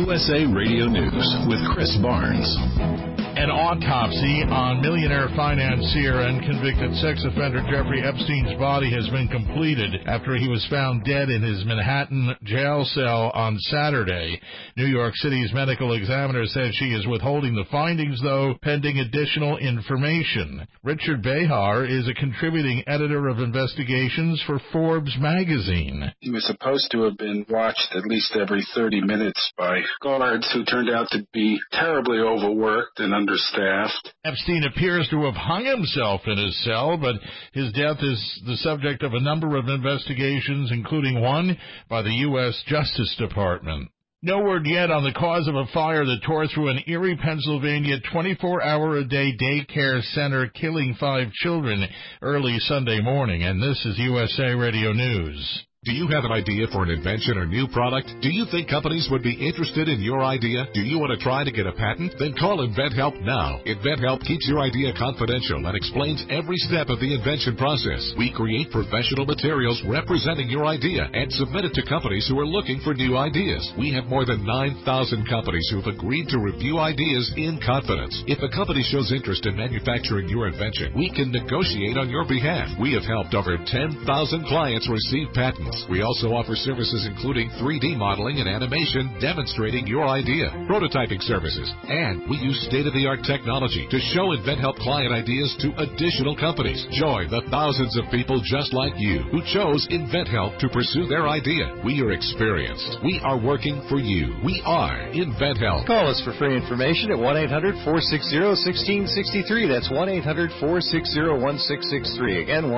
USA Radio News with Chris Barnes. An autopsy on millionaire financier and convicted sex offender Jeffrey Epstein's body has been completed after he was found dead in his Manhattan jail cell on Saturday. New York City's medical examiner said she is withholding the findings, though, pending additional information. Richard Behar is a contributing editor of investigations for Forbes magazine. He was supposed to have been watched at least every 30 minutes by guards who turned out to be terribly overworked and understaffed. Epstein appears to have hung himself in his cell, but his death is the subject of a number of investigations, including one by the U.S. Justice Department. No word yet on the cause of a fire that tore through an Erie, Pennsylvania 24-hour-a-day daycare center, killing 5 children early Sunday morning. And this is USA Radio News. Do you have an idea for an invention or new product? Do you think companies would be interested in your idea? Do you want to try to get a patent? Then call InventHelp now. InventHelp keeps your idea confidential and explains every step of the invention process. We create professional materials representing your idea and submit it to companies who are looking for new ideas. We have more than 9,000 companies who have agreed to review ideas in confidence. If a company shows interest in manufacturing your invention, we can negotiate on your behalf. We have helped over 10,000 clients receive patents. We also offer services including 3D modeling and animation demonstrating your idea, prototyping services, and we use state-of-the-art technology to show InventHelp client ideas to additional companies. Join the thousands of people just like you who chose InventHelp to pursue their idea. We are experienced. We are working for you. We are InventHelp. Call us for free information at 1-800-460-1663. That's 1-800-460-1663. Again,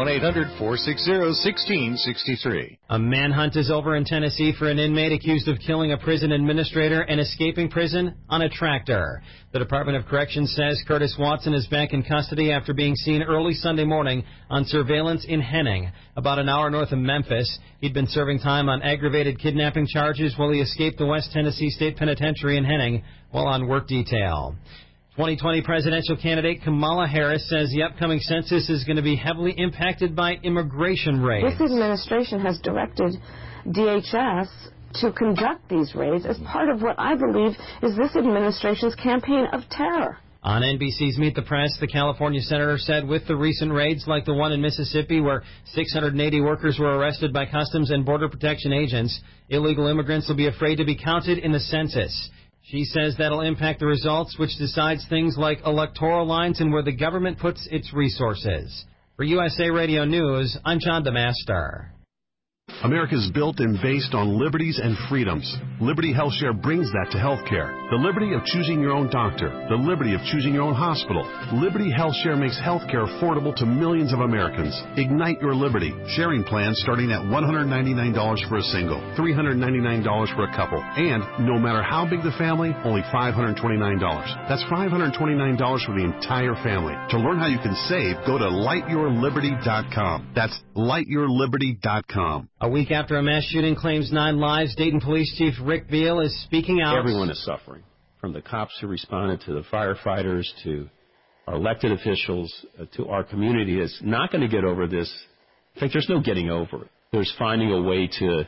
1-800-460-1663. A manhunt is over in Tennessee for an inmate accused of killing a prison administrator and escaping prison on a tractor. The Department of Corrections says Curtis Watson is back in custody after being seen early Sunday morning on surveillance in Henning, about an hour north of Memphis. He'd been serving time on aggravated kidnapping charges while he escaped the West Tennessee State Penitentiary in Henning while on work detail. 2020 presidential candidate Kamala Harris says the upcoming census is going to be heavily impacted by immigration raids. This administration has directed DHS to conduct these raids as part of what I believe is this administration's campaign of terror. On NBC's Meet the Press, the California senator said with the recent raids like the one in Mississippi where 680 workers were arrested by Customs and Border Protection agents, illegal immigrants will be afraid to be counted in the census. She says that'll impact the results, which decides things like electoral lines and where the government puts its resources. For USA Radio News, I'm John DeMaster. America is built and based on liberties and freedoms. Liberty HealthShare brings that to healthcare. The liberty of choosing your own doctor. The liberty of choosing your own hospital. Liberty HealthShare makes healthcare affordable to millions of Americans. Ignite your liberty. Sharing plans starting at $199 for a single, $399 for a couple, and no matter how big the family, only $529. That's $529 for the entire family. To learn how you can save, go to lightyourliberty.com. That's lightyourliberty.com. A week after a mass shooting claims 9 lives, Dayton Police Chief Rick Beal is speaking out. Everyone is suffering, from the cops who responded to the firefighters to our elected officials to our community that's not going to get over this. In fact, there's no getting over it. There's finding a way to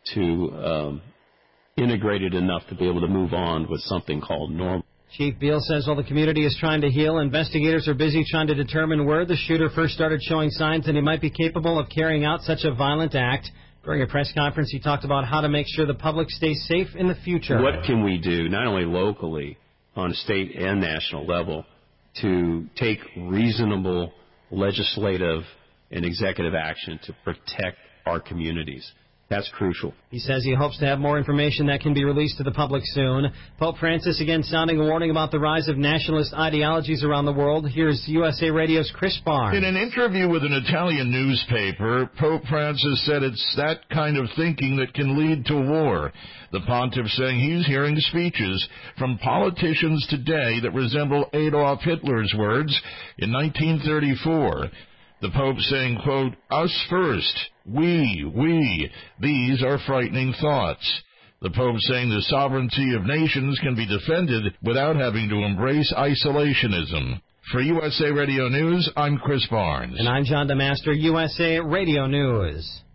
integrate it enough to be able to move on with something called normal. Chief Beal says while the community is trying to heal, investigators are busy trying to determine where the shooter first started showing signs that he might be capable of carrying out such a violent act. During a press conference, he talked about how to make sure the public stays safe in the future. What can we do, not only locally, on a state and national level, to take reasonable legislative and executive action to protect our communities? That's crucial. He says he hopes to have more information that can be released to the public soon. Pope Francis again sounding a warning about the rise of nationalist ideologies around the world. Here's USA Radio's Chris Barnes. In an interview with an Italian newspaper, Pope Francis said it's that kind of thinking that can lead to war. The pontiff saying he's hearing speeches from politicians today that resemble Adolf Hitler's words in 1934. The Pope saying, quote, "Us first, we, these are frightening thoughts." The Pope saying the sovereignty of nations can be defended without having to embrace isolationism. For USA Radio News, I'm Chris Barnes. And I'm John DeMaster, USA Radio News.